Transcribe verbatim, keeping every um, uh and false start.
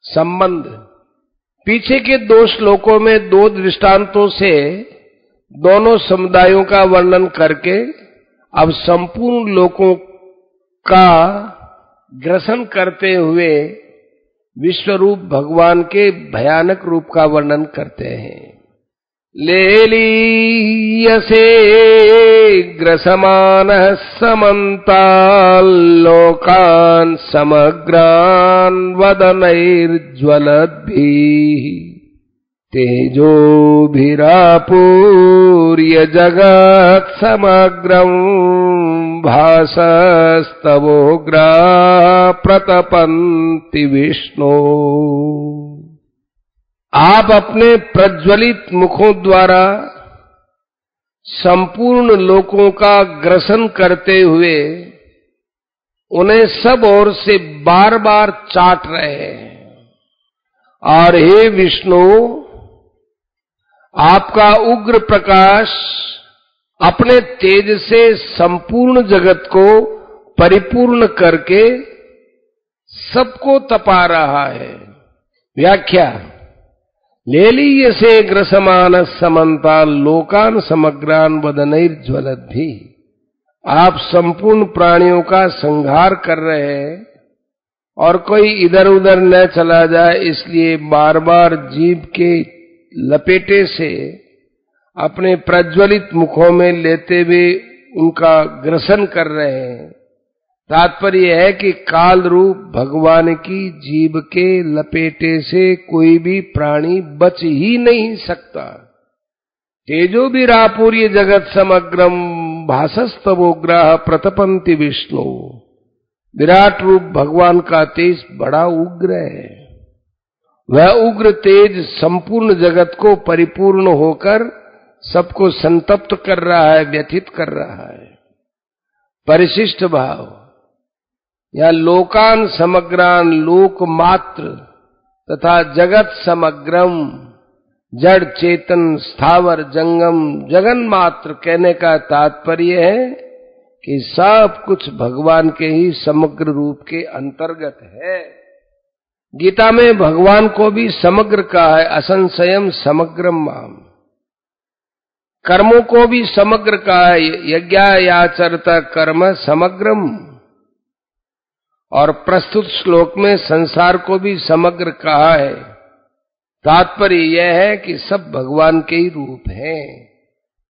संबंध। पीछे के दो श्लोकों में दो दृष्टांतों से दोनों समुदायों का वर्णन करके अब संपूर्ण लोकों का ग्रसन करते हुए विश्वरूप भगवान के भयानक रूप का वर्णन करते हैं। लेलीयसे ग्रसमानः समन्ताल् लोकान् समग्रान् वदनैर्ज्वलद्भिः तेजोभिरापूर्य जगत् समग्रम् भासस्तवोग्रा प्रतपन्ति विष्णो। आप अपने प्रज्वलित मुखों द्वारा संपूर्ण लोकों का ग्रसन करते हुए उन्हें सब ओर से बार बार चाट रहे हैं। और हे विष्णु, आपका उग्र प्रकाश अपने तेज से संपूर्ण जगत को परिपूर्ण करके सबको तपा रहा है। व्याख्या। लेलीयसे ग्रसमान समन्ता लोकान समग्रान वदनैर्ज्वलद्भिः। आप संपूर्ण प्राणियों का संहार कर रहे हैं और कोई इधर उधर न चला जाए इसलिए बार बार जीभ के लपेटे से अपने प्रज्वलित मुखों में लेते हुए उनका ग्रसन कर रहे हैं। तात्पर्य है कि काल रूप भगवान की जीभ के लपेटे से कोई भी प्राणी बच ही नहीं सकता। तेजो विरापूर्य जगत समग्रम भासस्तवोग्राः प्रतपन्ति विष्णु। विराट रूप भगवान का तेज बड़ा उग्र है। वह उग्र तेज संपूर्ण जगत को परिपूर्ण होकर सबको संतप्त कर रहा है, व्यथित कर रहा है। परिशिष्ट भाव। या लोकान समग्रान लोक मात्र तथा जगत समग्रम जड़ चेतन स्थावर जंगम जगन मात्र कहने का तात्पर्य है कि सब कुछ भगवान के ही समग्र रूप के अंतर्गत है। गीता में भगवान को भी समग्र कहा है, असंशयम समग्रम माम। कर्मों को भी समग्र कहा है, यज्ञायाचरता कर्म समग्रम। और प्रस्तुत श्लोक में संसार को भी समग्र कहा है। तात्पर्य यह है कि सब भगवान के ही रूप हैं।